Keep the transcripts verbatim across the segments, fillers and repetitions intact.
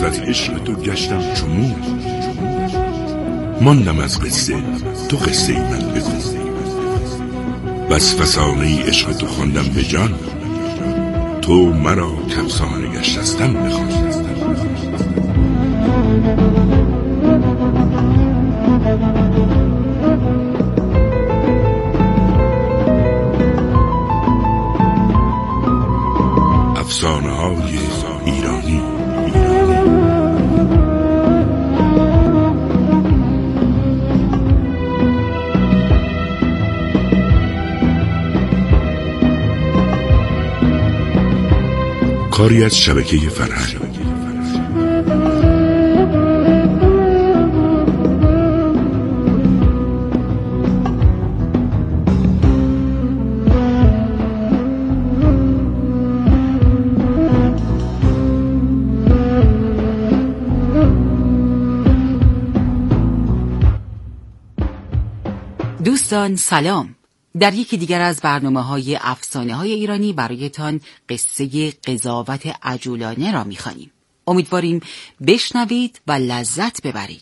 از عشق تو گشتم چو مور، ماندم از قصه تو قصه ای من بگو. بس فسانه عشق تو خواندم به جان، تو مرا کافسانه گشتستم بخوان. افسانه های ایرانی. کاری از شبکه فرهنگ. دوستان سلام. در یکی دیگر از برنامه‌های افسانه‌های ایرانی برایتان قصه قضاوت عجولانه را می‌خوانیم. امیدواریم بشنوید و لذت ببرید.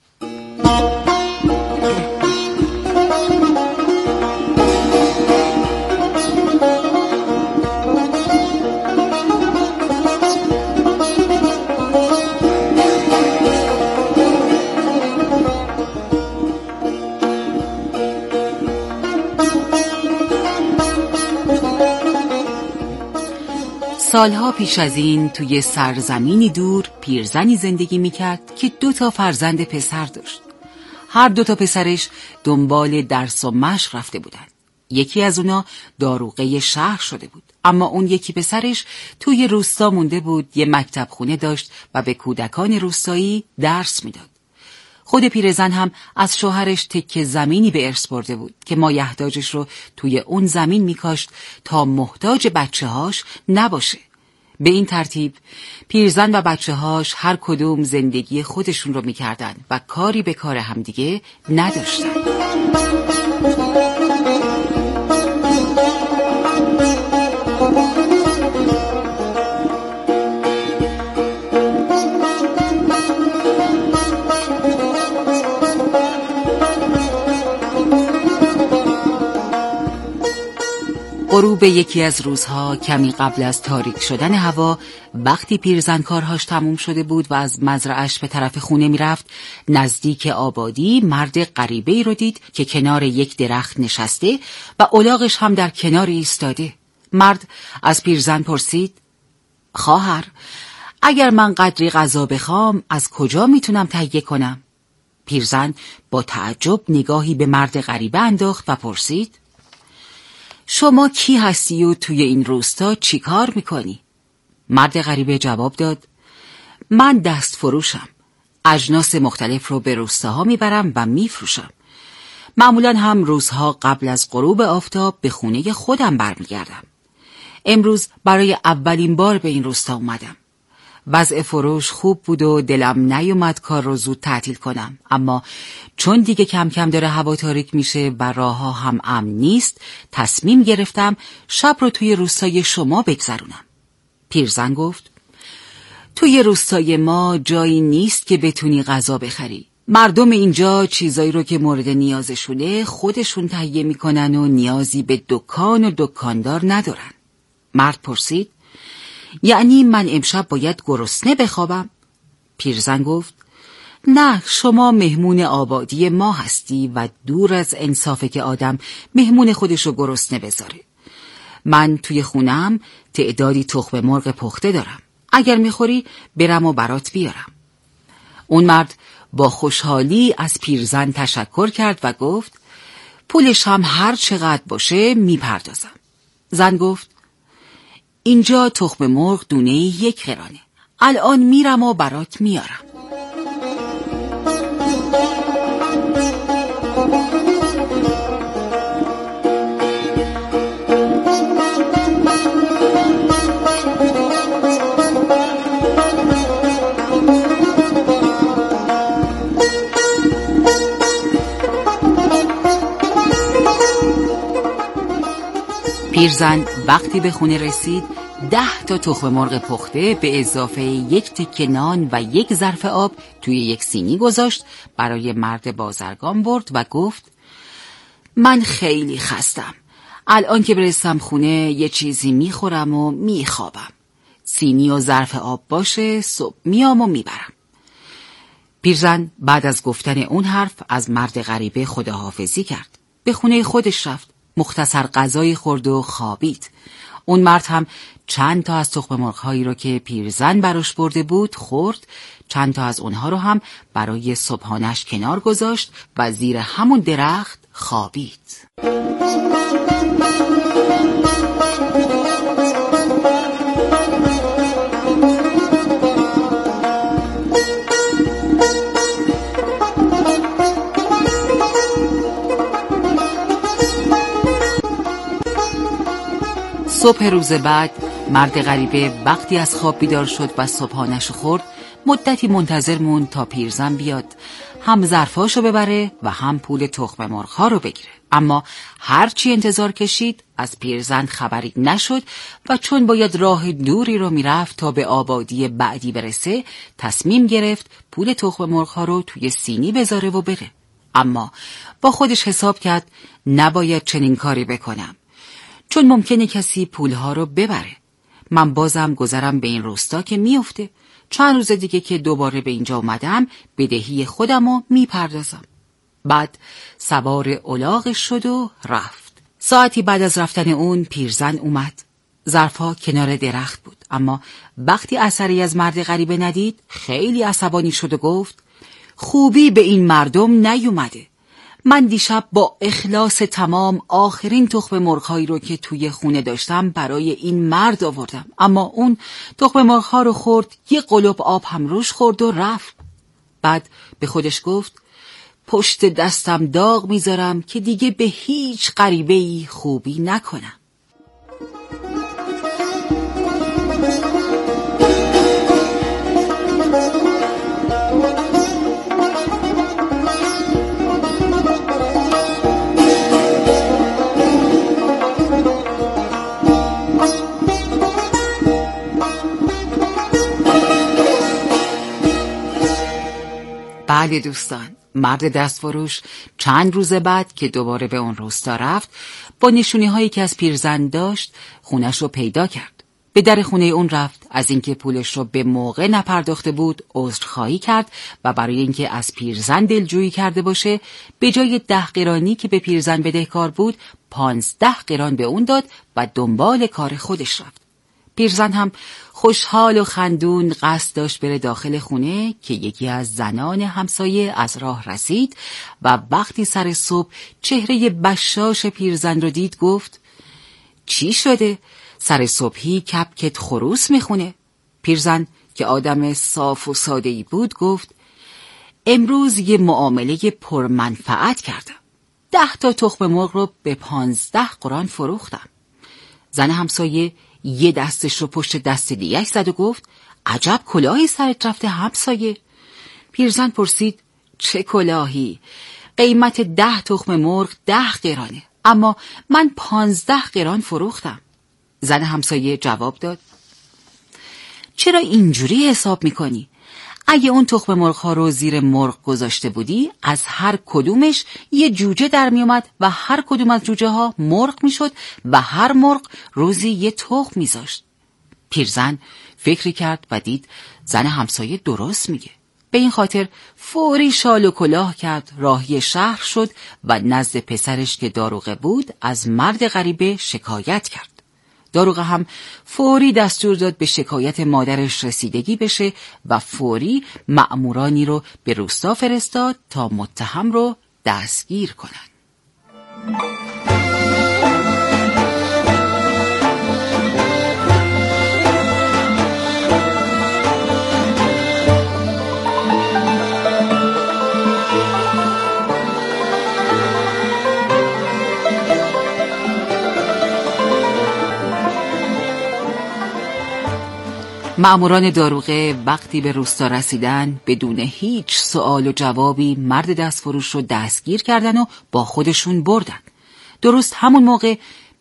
سالها پیش از این توی سرزمینی دور پیرزنی زندگی میکرد که دو تا فرزند پسر داشت. هر دو تا پسرش دنبال درس و مشق رفته بودن. یکی از اونا داروغه شهر شده بود، اما اون یکی پسرش توی روستا مونده بود، یه مکتب خونه داشت و به کودکان روستایی درس میداد. خود پیرزن هم از شوهرش تکه زمینی به ارث برده بود که مایحتاجش رو توی اون زمین میکاشت تا محتاج بچه‌هاش نباشه. به این ترتیب پیرزن و بچه‌هاش هر کدوم زندگی خودشون رو میکردن و کاری به کار همدیگه نداشتن. غروب یکی از روزها کمی قبل از تاریک شدن هوا، وقتی پیرزن کارهاش تموم شده بود و از مزرعش به طرف خونه میرفت، نزدیک آبادی مرد غریبه‌ای رو دید که کنار یک درخت نشسته و الاغش هم در کنار ایستاده. مرد از پیرزن پرسید: خواهر، اگر من قدری غذا بخوام از کجا میتونم تهیه کنم؟ پیرزن با تعجب نگاهی به مرد غریبه انداخت و پرسید: شما کی هستی و توی این روستا چی کار میکنی؟ مرد غریبه جواب داد: من دست فروشم. اجناس مختلف رو به روستاها میبرم و میفروشم. معمولاً هم روزها قبل از غروب آفتاب به خونه خودم برمیگردم. امروز برای اولین بار به این روستا اومدم. وضع فروش خوب بود و دلم نیومد کار رو زود تعطیل کنم، اما چون دیگه کم کم داره هوا تاریک میشه و راه‌ها هم امن نیست، تصمیم گرفتم شب رو توی روستای شما بگذرونم. پیرزن گفت: توی روستای ما جایی نیست که بتونی غذا بخری. مردم اینجا چیزایی رو که مورد نیازشونه خودشون تهیه میکنن و نیازی به دکان و دکاندار ندارن. مرد پرسید: یعنی من امشب باید گرسنه بخوابم؟ پیرزن گفت: نه، شما مهمون آبادی ما هستی و دور از انصافه که آدم مهمون خودشو گرسنه بذاره. من توی خونم تعدادی تخم مرغ پخته دارم. اگر میخوری برم و برات بیارم. اون مرد با خوشحالی از پیرزن تشکر کرد و گفت: پولش هم هر چقدر باشه میپردازم. زن گفت: اینجا تخم مرغ دونه یک قرانه. الان میرم و برات میارم. پیرزن وقتی به خونه رسید ده تا تخم مرغ پخته به اضافه یک تکه نان و یک ظرف آب توی یک سینی گذاشت، برای مرد بازرگان برد و گفت من خیلی خستم. الان که برسم خونه یه چیزی میخورم و میخوابم. سینی و ظرف آب باشه، صبح میام و میبرم. پیرزن بعد از گفتن اون حرف از مرد غریبه خداحافظی کرد. به خونه خودش رفت. مختصر غذای خورد و خوابید. اون مرد هم چند تا از تخم مرغ‌هایی رو که پیرزن براش برده بود خورد، چند تا از اونها رو هم برای صبحانش کنار گذاشت و زیر همون درخت خوابید. صبح روز بعد مرد غریبه وقتی از خواب بیدار شد و صبحانش خورد، مدتی منتظر موند تا پیرزن بیاد، هم ظرفاشو ببره و هم پول تخم مرغ‌ها رو بگیره. اما هرچی انتظار کشید از پیرزن خبری نشد و چون باید راه دوری رو میرفت تا به آبادی بعدی برسه، تصمیم گرفت پول تخم مرغ‌ها رو توی سینی بذاره و بره. اما با خودش حساب کرد نباید چنین کاری بکنم، چون ممکنه کسی پولها رو ببره. من بازم گذرم به این روستا که میفته. چند روز دیگه که دوباره به اینجا اومدم بدهی خودم رو میپردازم. بعد سوار الاغش شد و رفت. ساعتی بعد از رفتن اون پیرزن اومد. ظرفها کنار درخت بود، اما وقتی اثری از مرد غریبه ندید خیلی عصبانی شد و گفت خوبی به این مردم نیومده. من دیشب با اخلاص تمام آخرین تخم مرغ‌هایی رو که توی خونه داشتم برای این مرد آوردم، اما اون تخم مرغ‌ها رو خورد، یه قلوب آب هم روش خورد و رفت. بعد به خودش گفت پشت دستم داغ میذارم که دیگه به هیچ غریبه‌ای خوبی نکنم. بله دوستان، مرد دستفروش چند روز بعد که دوباره به اون روستا رفت، با نشونی هایی که از پیرزن داشت خونش رو پیدا کرد. به در خونه اون رفت، از اینکه پولش رو به موقع نپرداخته بود عذرخواهی کرد و برای اینکه از پیرزن دلجویی کرده باشه به جای ده قرانی که به پیرزن بدهکار بود پانزده قران به اون داد و دنبال کار خودش رفت. پیرزن هم خوشحال و خندون قصد داشت بره داخل خونه که یکی از زنان همسایه از راه رسید و وقتی سر صبح چهره بشاش پیرزن رو دید گفت چی شده؟ سر صبحی کپکت خروس میخونه؟ پیرزن که آدم صاف و ساده‌ای بود گفت امروز یه معامله پرمنفعت کردم. ده تا تخم مرغ رو به پانزده قران فروختم. زن همسایه یه دستش رو پشت دست دیگه‌اش زد و گفت عجب کلاهی سرت رفته همسایه. پیرزن پرسید چه کلاهی؟ قیمت ده تخم مرغ ده قرانه، اما من پانزده قران فروختم. زن همسایه جواب داد چرا اینجوری حساب میکنی؟ اگه اون تخم مرغ ها رو زیر مرغ گذاشته بودی از هر کدومش یه جوجه در می اومد و هر کدوم از جوجه ها مرغ می شد و هر مرغ روزی یه تخم می زاشت. پیرزن فکری کرد و دید زن همسایه درست میگه. به این خاطر فوری شال و کلاه کرد، راهی شهر شد و نزد پسرش که داروغه بود از مرد غریبه شکایت کرد. داروغه هم فوری دستور داد به شکایت مادرش رسیدگی بشه و فوری مأمورانی رو به روستا فرستاد تا متهم رو دستگیر کنن. مأموران داروغه وقتی به روستا رسیدن بدون هیچ سوال و جوابی مرد دستفروش رو دستگیر کردن و با خودشون بردن. درست همون موقع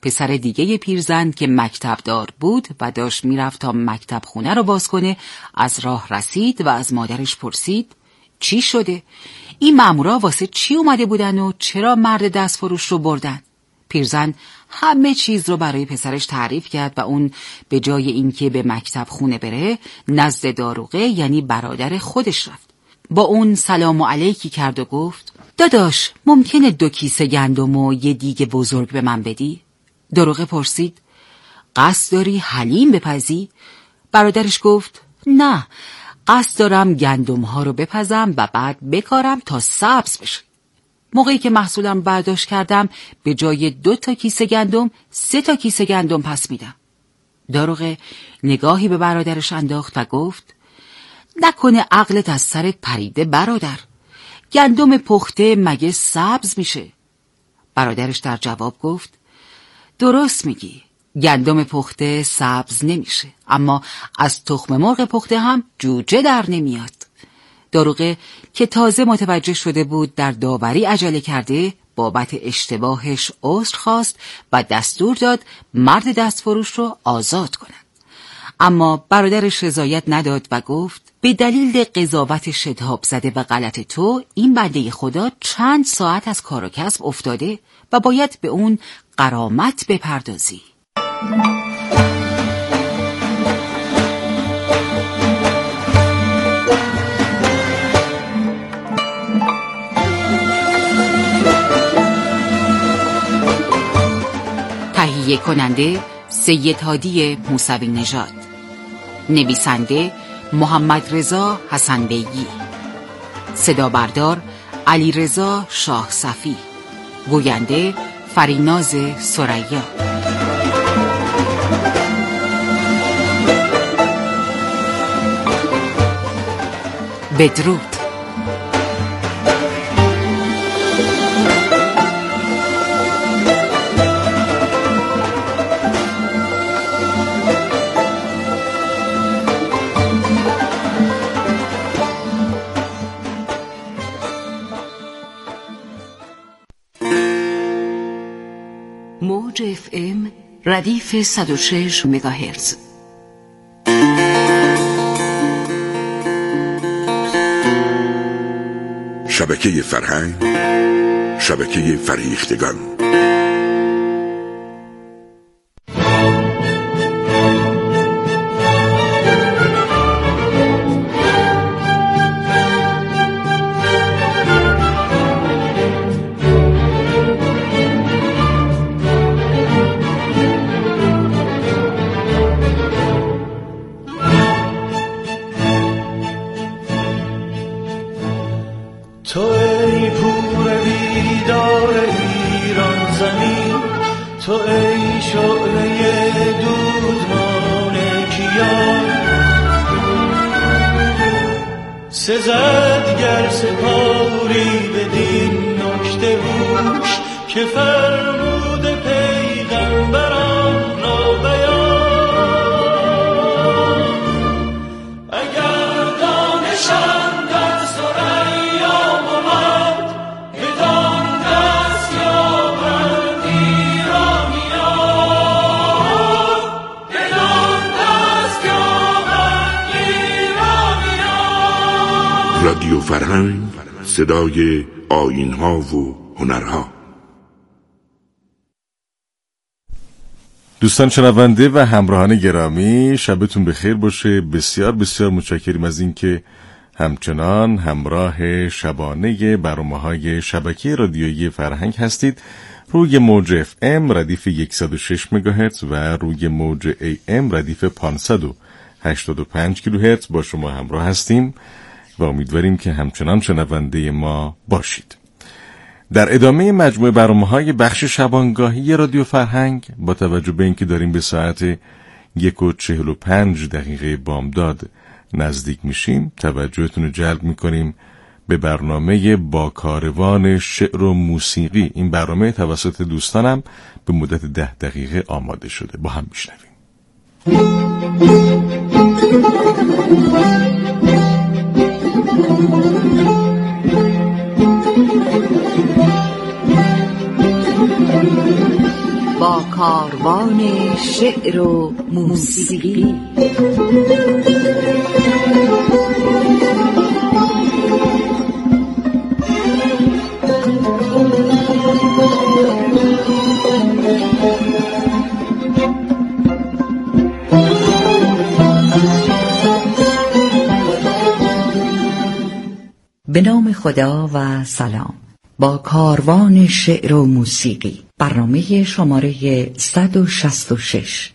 پسر دیگه پیرزن که مکتب دار بود و داشت میرفت تا مکتب خونه رو باز کنه، از راه رسید و از مادرش پرسید چی شده؟ این مامورا واسه چی اومده بودن و چرا مرد دستفروش رو بردن؟ پیرزن همه چیز رو برای پسرش تعریف کرد و اون به جای اینکه به مکتب خونه بره نزد داروغه یعنی برادر خودش رفت. با اون سلام و علیکی کرد و گفت داداش ممکنه دو کیسه گندم و یه دیگ بزرگ به من بدی؟ داروغه پرسید قصد داری حلیم بپزی؟ برادرش گفت نه، قصد دارم گندم ها رو بپزم و بعد بکارم تا سبز بشه. موقعی که محصولم برداشت کردم به جای دو تا کیسه گندم سه تا کیسه گندم پس میدم. داروغه نگاهی به برادرش انداخت و گفت نکنه عقلت از سرت پریده برادر، گندم پخته مگه سبز میشه؟ برادرش در جواب گفت درست میگی، گندم پخته سبز نمیشه، اما از تخم مرغ پخته هم جوجه در نمیاد. داروغه که تازه متوجه شده بود در داوری عجله کرده بابت اشتباهش عذر خواست و دستور داد مرد دستفروش رو آزاد کنند. اما برادرش رضایت نداد و گفت به دلیل قضاوت شتاب زده و غلط تو این بنده خدا چند ساعت از کار و کسب افتاده و باید به اون غرامت بپردازی. تهیه کننده سید هادی موسوی نژاد، نویسنده محمد رضا حسن بیگی، صدا بردار علی رضا شاه صفی، گوینده فریناز ثریا. بدرود. موج اف ام ردیف صد و شش مگاهرتز. شبکه فرهنگ، شبکه فریختگان. تو ای پور بیدار ایران زمین، تو ای شعله دودمان کیان، سزد گر سپاری بدین نکته هوش که فرمود پیغمبران را بیان. اگر دانشم در ثریا بود بدان دست یابند ایرانیان، بدان دست یابند ایرانیان. رادیو فرهنگ، صدای آیین‌ها و هنرها. دوستان شنونده و همراهان گرامی، شبتون بخیر باشه. بسیار بسیار متشکریم از اینکه همچنان همراه شبانه برنامه‌های شبکه رادیویی فرهنگ هستید. روی موج اف ام ردیف صد و شش مگاهرتز و روی موج ای ام ردیف پانصد و هشتاد و پنج کیلوهرتز با شما همراه هستیم و امیدواریم که همچنان شنونده ما باشید. در ادامه مجموعه برنامه‌های بخش شبانگاهی رادیو فرهنگ، با توجه به اینکه داریم به ساعت یک و چهل و پنج دقیقه بامداد نزدیک میشیم، توجهتون رو جلب میکنیم به برنامه با کاروان شعر و موسیقی. این برنامه توسط دوستانم به مدت ده دقیقه آماده شده، با هم میشنویم. با کاروان کاروان شعر و موسیقی. به نام خدا و سلام. با کاروان شعر و موسیقی، برنامه شماره صد و شصت و شش.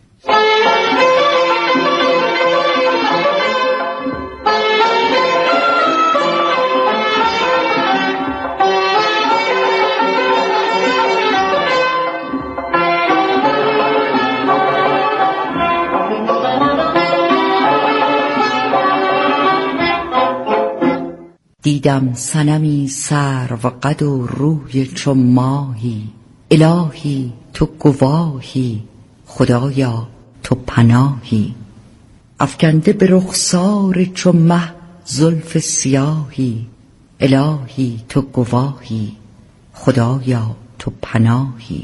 دیدم صنمی سرو قد و روی چو ماهی، الهی تو گواهی، خدایا تو پناهی. افکنده به رخسار چو مه زلف سیاهی، الهی تو گواهی، خدایا تو پناهی.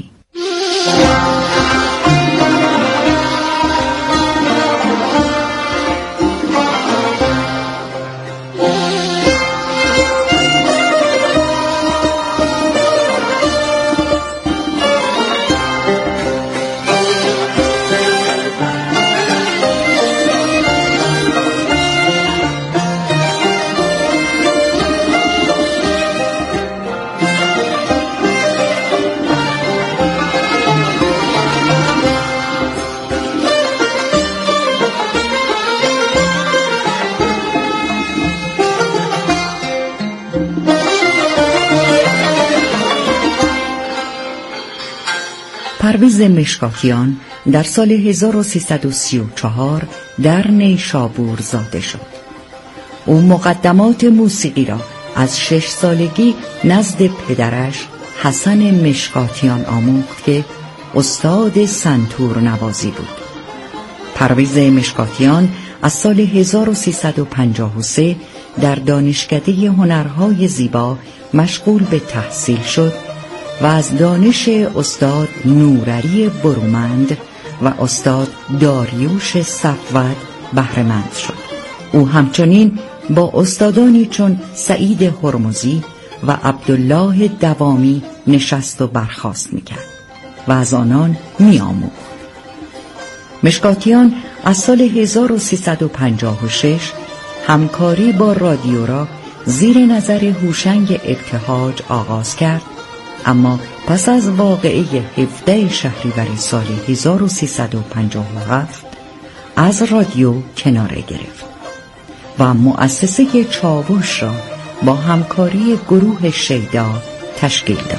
پرویز مشکاتیان در سال هزار و سیصد و سی و چهار در نیشابور زاده شد. او مقدمات موسیقی را از شش سالگی نزد پدرش حسن مشکاتیان آموخت که استاد سنتور نوازی بود. پرویز مشکاتیان از سال هزار و سیصد و پنجاه و سه در دانشکده هنرهای زیبا مشغول به تحصیل شد و از دانش استاد نورعلی برومند و استاد داریوش صفوت بهره‌مند شد. او همچنین با استادانی چون سعید هرمزی و عبدالله دوامی نشست و برخاست می‌کرد و از آنان می‌آموخت. مشکاتیان از سال هزار و سیصد و پنجاه و شش همکاری با رادیو را زیر نظر هوشنگ ابتهاج آغاز کرد، اما پس از واقعه هفدهم شهریور سال هزار و سیصد و پنجاه و هفت از رادیو کناره گرفت و مؤسسه چاوش را با همکاری گروه شیدا تشکیل داد.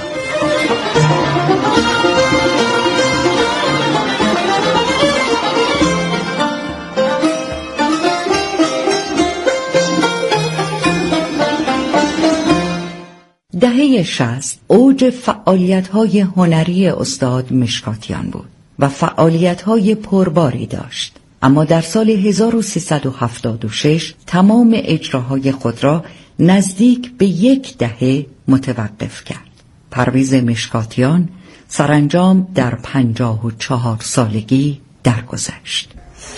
دهه شصت اوج فعالیت‌های هنری استاد مشکاتیان بود و فعالیت‌های پرباری داشت، اما در سال هزار و سیصد و هفتاد و شش تمام اجراهای خود را نزدیک به یک دهه متوقف کرد. پرویز مشکاتیان سرانجام در پنجاه و چهار سالگی درگذشت.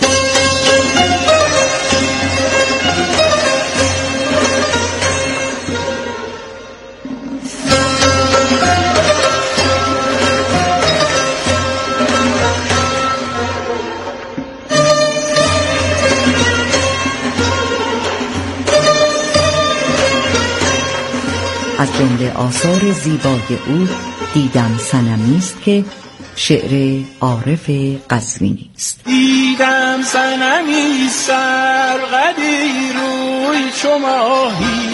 از جمله آثار زیبای او دیدم صنمی است که شعر عارف قزوینی است. دیدم صنمی سرقدی روی چو ماهی،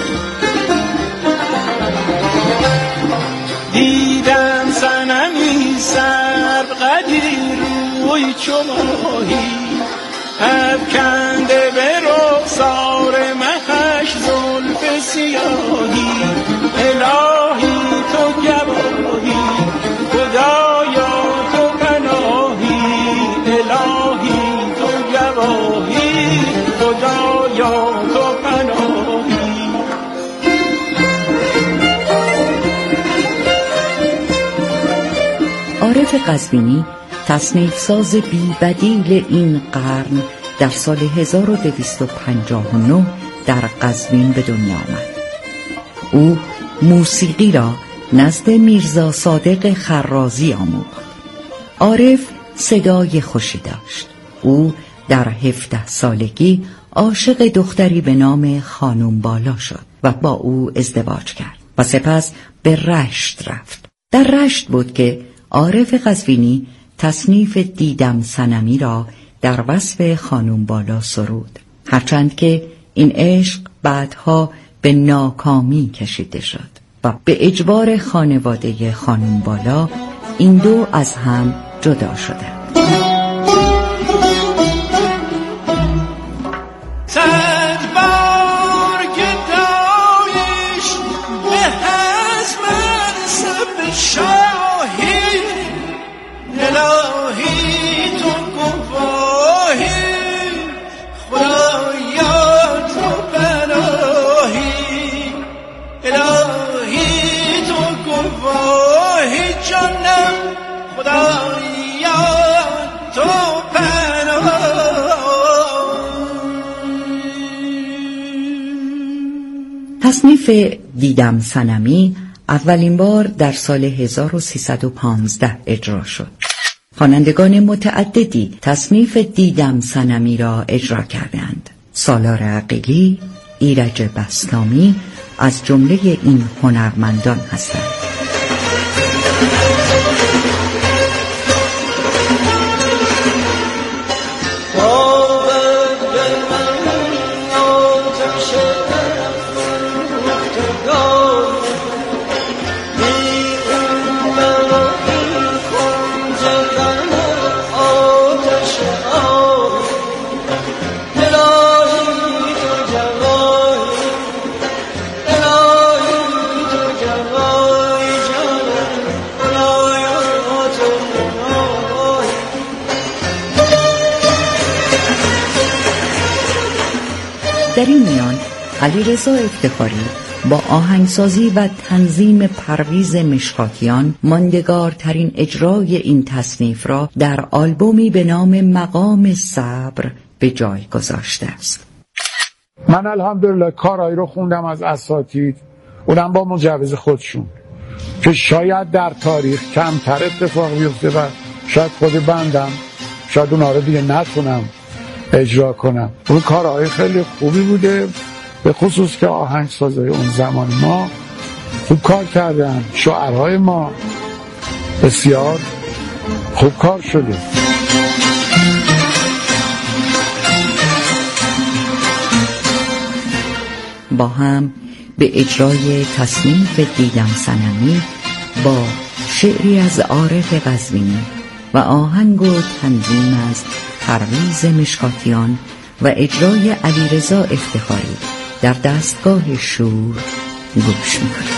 دیدم صنمی سرقدی روی چو ماهی، افکنده به رخسار مهش زلف سیاهی، الهی تو گواهی، خدایا تو پناهی، الهی تو گواهی، خدایا تو پناهی. عارف قزوینی تصنیف ساز بی بدیل این قرن در سال هزار و دویست و پنجاه و نه در قزوین به دنیا آمد. او موسیقی را نزد میرزا صادق خرازی آموخت. عارف صدای خوشی داشت. او در هفده سالگی عاشق دختری به نام خانم بالا شد و با او ازدواج کرد و سپس به رشت رفت. در رشت بود که عارف قزوینی تصنیف دیدم صنمی را در وصف خانم بالا سرود، هرچند که این عشق بعدها به ناکامی کشیده شد و به اجبار خانواده خانم بالا این دو از هم جدا شدند. تصنیف دیدم صنمی اولین بار در سال هزار و سیصد و پانزده اجرا شد. خوانندگان متعددی تصنیف دیدم صنمی را اجرا کردند. سالار عقیلی، ایرج بسطامی از جمله این هنرمندان هستند. در این میان علیرضا افتخاری با آهنگسازی و تنظیم پرویز مشکاتیان ماندگارترین اجرای این تصنیف را در آلبومی به نام مقام صبر به جای گذاشته است. من الحمدلله کارایی رو خوندم از اساتید، اونم با مجوز خودشون، که شاید در تاریخ کمتر اتفاق بیفته و شاید خود بندم شاید اونها رو دیگه نتونم اجرا کنم. اون کارهای خیلی خوبی بوده، به خصوص که آهنگسازای اون زمان ما خوب کار کردن، شاعرهای ما بسیار خوب کار شده. با هم به اجرای تصنیف دیدم صنمی با شعری از عارف قزوینی و آهنگ و تنظیم از پرویز مشکاتیان و اجرای علیرضا افتخاری در دستگاه شور گوش می‌کنید.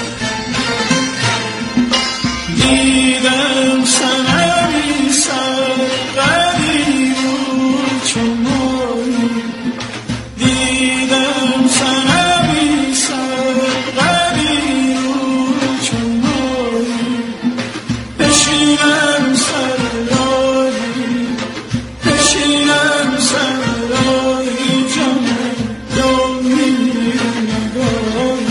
دیدم صنمی سرقدی بود چمایی، دیدم صنمی سرقدی بود چمایی، بشینم سرایی، بشینم سرایی جانم دومی نگاهم.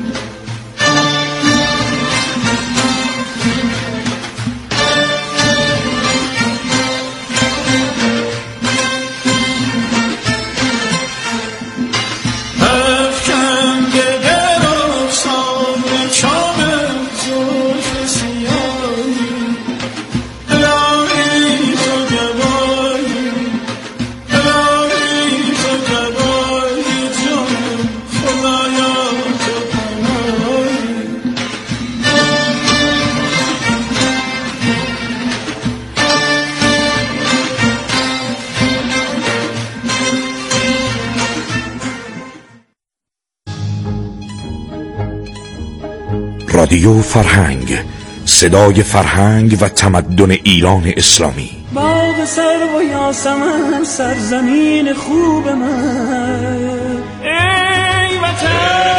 رادیو فرهنگ، صدای فرهنگ و تمدن ایران اسلامی. باغ سرو و یاسمن سرزمین خوب من، ای وطن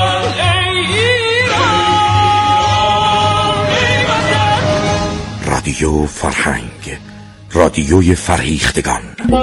ای ایران، ای وطن. رادیو فرهنگ، رادیوی فرهیختگان.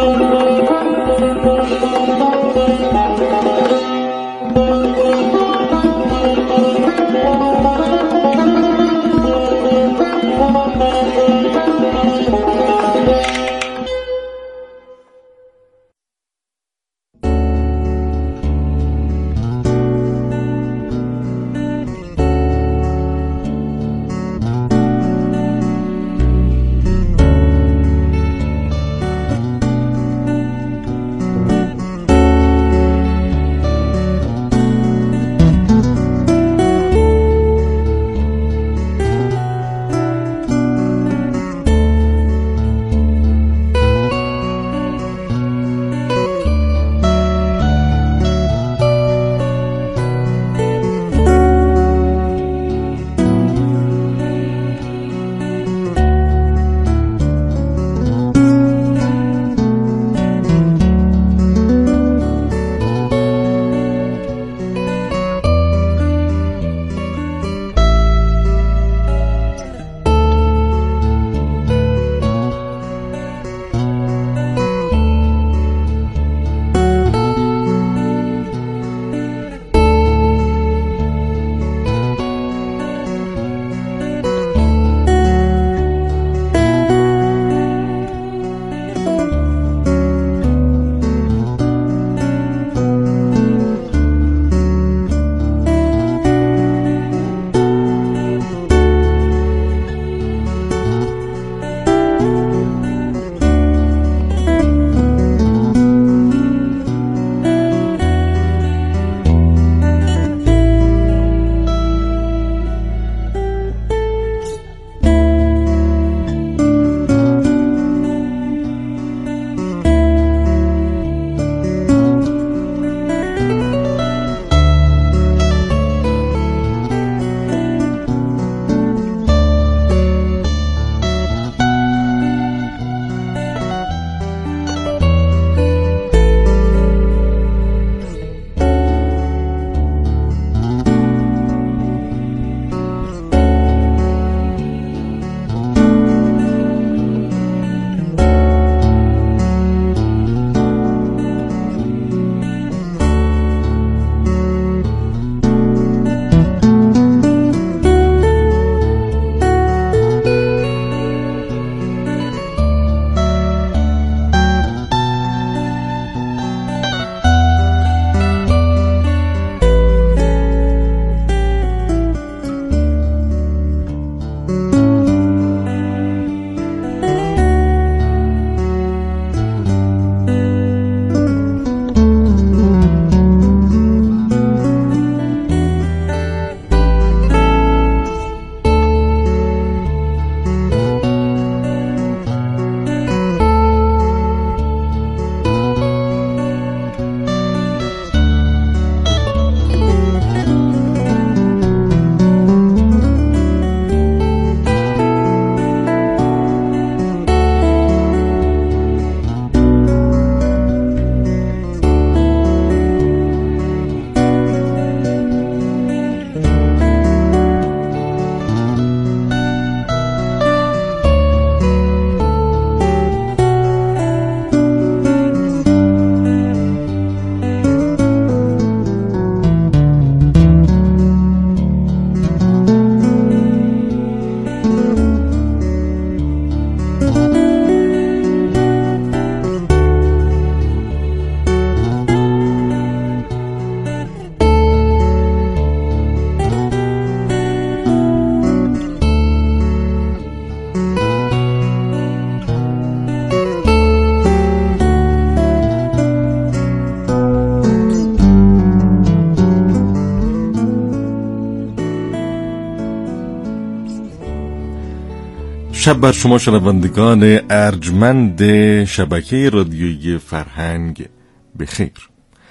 شب بر شما شنوندگان ارجمند شبکه رادیویی فرهنگ بخیر.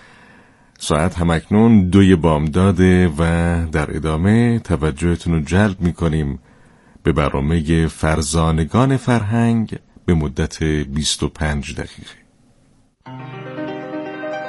ساعت همکنون دوی بامداده و در ادامه توجهتون رو جلب می‌کنیم به برنامه فرزانگان فرهنگ به مدت بیست و پنج دقیقه.